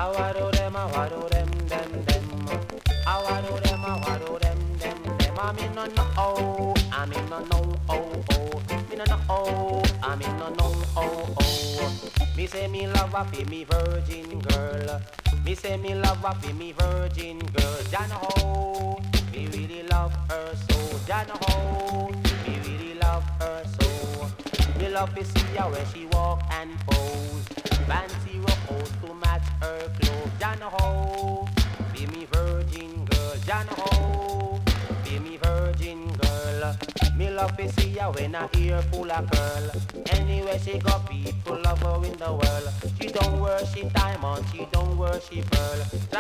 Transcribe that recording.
I do them, them. I do them, them. I'm in no oh, I'm in no oh. Me no oh, I'm in no oh. Me say me love a fi me virgin girl. Me say me love a fi me virgin girl. Jana ho, me really love her so. Jana ho, me really love her so. Me love to see her when she walk and pose. Fancy rock out to match her clothes. Jana ho, be me virgin girl. Jana ho, be me virgin girl. Me love to see her when her ear full of curl. Anywhere she go, people love her in the world. She don't worship diamond, she don't worship pearl.